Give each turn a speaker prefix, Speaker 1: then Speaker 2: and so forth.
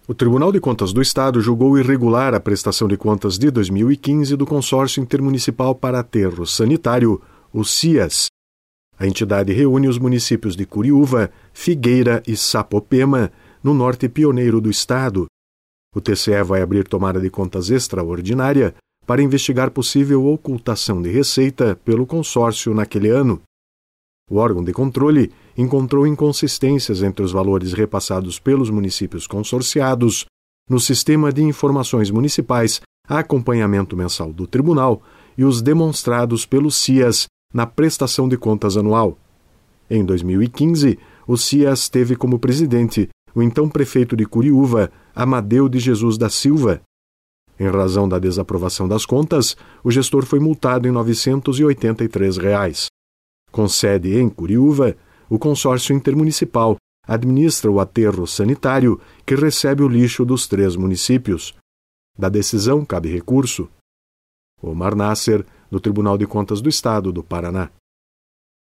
Speaker 1: O Tribunal de Contas do Estado julgou irregular a prestação de contas de 2015 do Consórcio Intermunicipal para Aterro Sanitário, o CIAS. A entidade reúne os municípios de Curiúva, Figueira e Sapopema, no norte pioneiro do estado. O TCE vai abrir tomada de contas extraordinária para investigar possível ocultação de receita pelo consórcio naquele ano. O órgão de controle encontrou inconsistências entre os valores repassados pelos municípios consorciados no Sistema de Informações Municipais Acompanhamento Mensal do Tribunal e os demonstrados pelo CIAS na prestação de contas anual. Em 2015, o CIAS teve como presidente o então prefeito de Curiúva, Amadeu de Jesus da Silva. Em razão da desaprovação das contas, o gestor foi multado em R$ 983. Com sede em Curiúva, o consórcio intermunicipal administra o aterro sanitário que recebe o lixo dos 3 municípios. Da decisão cabe recurso. Omar Nasser, do Tribunal de Contas do Estado do Paraná.